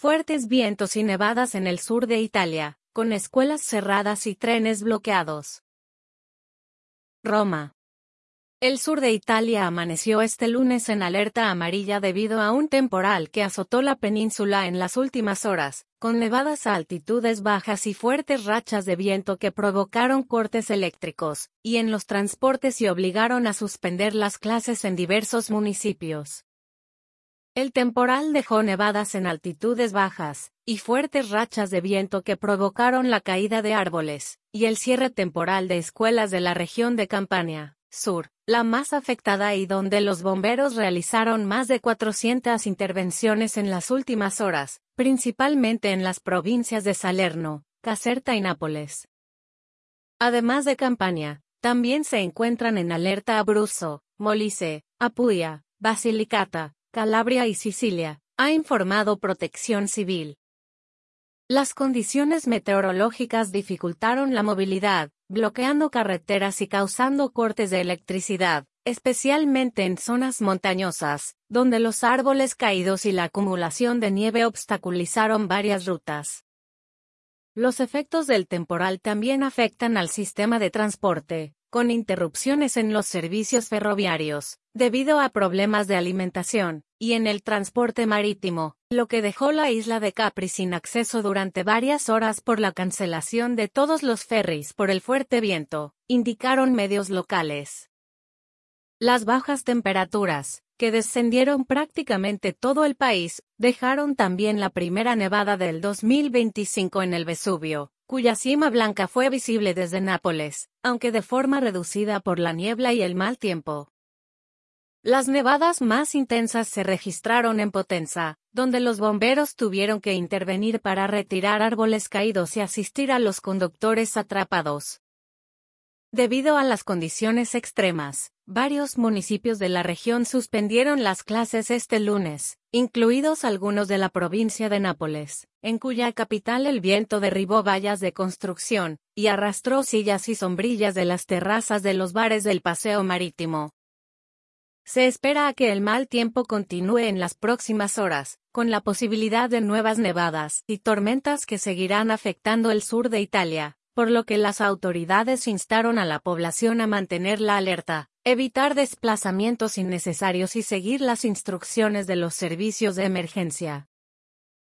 Fuertes vientos y nevadas en el sur de Italia, con escuelas cerradas y trenes bloqueados. Roma. El sur de Italia amaneció este lunes en alerta amarilla debido a un temporal que azotó la península en las últimas horas, con nevadas a altitudes bajas y fuertes rachas de viento que provocaron cortes eléctricos, y en los transportes y obligaron a suspender las clases en diversos municipios. El temporal dejó nevadas en altitudes bajas, y fuertes rachas de viento que provocaron la caída de árboles, y el cierre temporal de escuelas de la región de Campania Sur, la más afectada y donde los bomberos realizaron más de 400 intervenciones en las últimas horas, principalmente en las provincias de Salerno, Caserta y Nápoles. Además de Campania, también se encuentran en alerta Abruzzo, Molise, Apulia, Basilicata, Calabria y Sicilia, ha informado Protección Civil. Las condiciones meteorológicas dificultaron la movilidad, bloqueando carreteras y causando cortes de electricidad, especialmente en zonas montañosas, donde los árboles caídos y la acumulación de nieve obstaculizaron varias rutas. Los efectos del temporal también afectan al sistema de transporte, con interrupciones en los servicios ferroviarios, debido a problemas de alimentación, y en el transporte marítimo, lo que dejó la isla de Capri sin acceso durante varias horas por la cancelación de todos los ferries por el fuerte viento, indicaron medios locales. Las bajas temperaturas, que descendieron prácticamente todo el país, dejaron también la primera nevada del 2025 en el Vesubio, cuya cima blanca fue visible desde Nápoles, aunque de forma reducida por la niebla y el mal tiempo. Las nevadas más intensas se registraron en Potenza, donde los bomberos tuvieron que intervenir para retirar árboles caídos y asistir a los conductores atrapados. Debido a las condiciones extremas, varios municipios de la región suspendieron las clases este lunes, incluidos algunos de la provincia de Nápoles, en cuya capital el viento derribó vallas de construcción, y arrastró sillas y sombrillas de las terrazas de los bares del paseo marítimo. Se espera a que el mal tiempo continúe en las próximas horas, con la posibilidad de nuevas nevadas y tormentas que seguirán afectando el sur de Italia, por lo que las autoridades instaron a la población a mantener la alerta, evitar desplazamientos innecesarios y seguir las instrucciones de los servicios de emergencia.